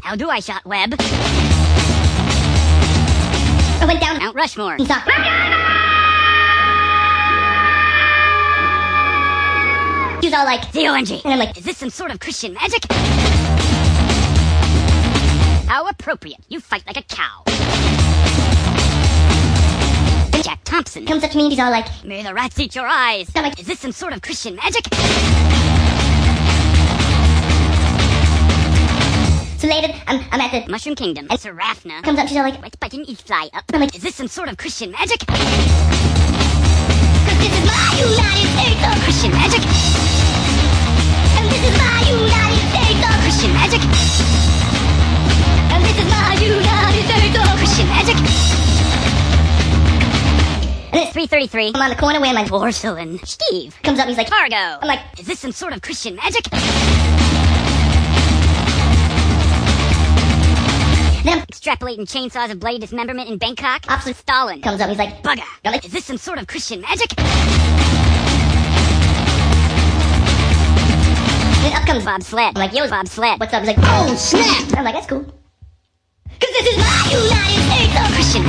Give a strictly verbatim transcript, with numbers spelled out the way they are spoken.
How do I shot web? I went down Mount Rushmore. and saw She was all like, Z O M G. and I'm like, Is this some sort of Christian magic? How appropriate. You fight like a cow. Jack Thompson. comes up to me and he's all like, May the rats eat your eyes. I'm like, Is this some sort of Christian magic? so later, I'm, I'm at the, Mushroom Kingdom. And Seraphna. comes up, she's all like, Wet button, eat fly up. I'm like, Is this some sort of Christian magic? cause this is my United States of Christian magic? And this is my United States of Christian magic? And this is my United States of Christian magic? And it's three thirty-three. I'm on the corner where my Porcelain. Steve. comes up and he's like, Fargo. I'm like, Is this some sort of Christian magic? then Extrapolating chainsaws of bloody dismemberment in Bangkok. Officer Stalin. comes up and he's like, Bugger. I'm like, Is this some sort of Christian magic? then up comes Bob Sled. I'm like, yo, Bob Sled. what's up? He's like, oh snap! I'm like, that's cool. Cause this is my United States of Christian